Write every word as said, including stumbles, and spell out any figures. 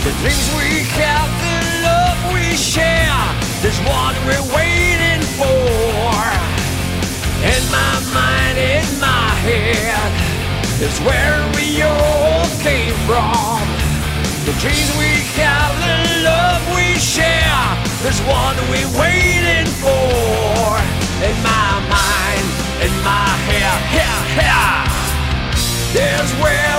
The dreams we have, the love we share, is what we're waiting for. In my mind, in my head, is where we all came from. The dreams we have, the love we share, is what we're waiting for. In my mind, in my head, here, here, there's where